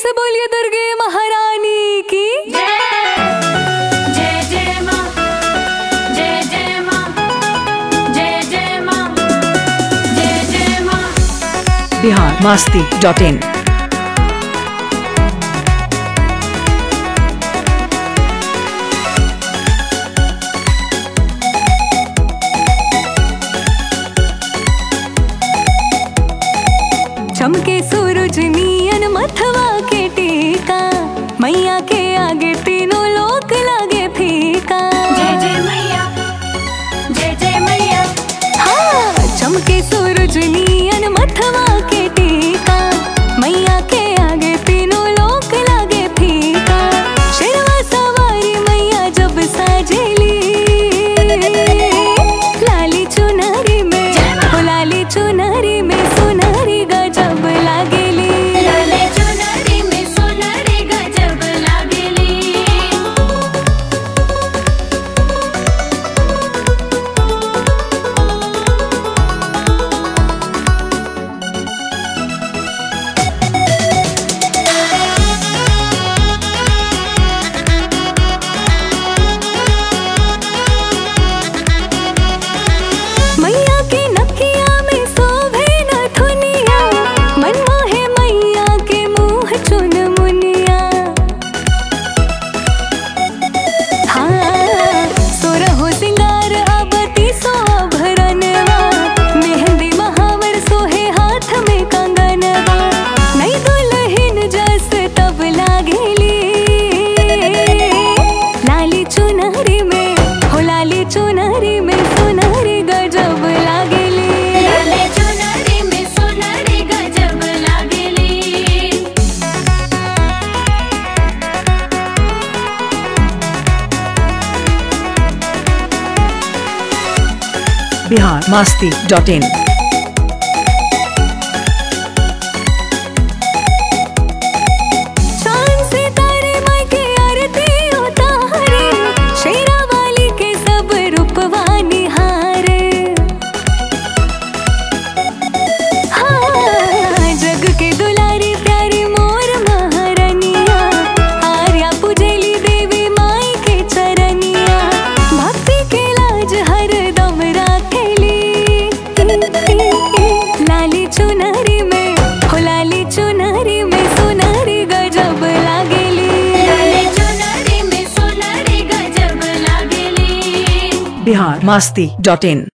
से बोलिए दुर्गे महारानी की जय जय माँ, जय जय माँ, जय जय माँ, जय जय माँ। biharmasti.in चमके सूरज नियन मथवा के टीका, मैया के आगे तीनों लोक लागे फीका। जय जय मैया, जय जय मैया। हाँ, चमके सूरज नियन मथवा के टीका, मैया के आगे तीनों लोक लागे फीका। शेरवा सवारी मैया जब साजेली, लाली चुनरी में, ओ लाली चुनरी में सुनरी गजब लागेली। लाले चुनरी में सुनरी गजब लागेली। मैया के नकिया में शोभे नथुनिया, मन मोहे मैया के मुँह चुन मुनिया। हाँ, सोरहो सिंगार आबती सोभरनवा, मेहंदी महावर सोहे हाथ में कंगनवा। नई दुल्हन जस तब लागेली, लाली चुनरी में, हो लाली चुनरी में सुनरी गजब लागेली। लाले चुनरी में सुनरी गजब लागेली। biharmasti.in चांद सितारे माई के आरती उतारे, शेरा वाली के सब रूपवा निहारे। हाँ, जग के दुलारी प्यारी मोर महारनिया, आर्या पूजेली देवी माई के चरनिया। भक्ति के लाज हरदम राखेली, लाली चुनरी में, हो लाली चुनरी में सुनरी गजब लागेली। लाले चुनरी में सुनरी गजब लागेली। biharmasti.in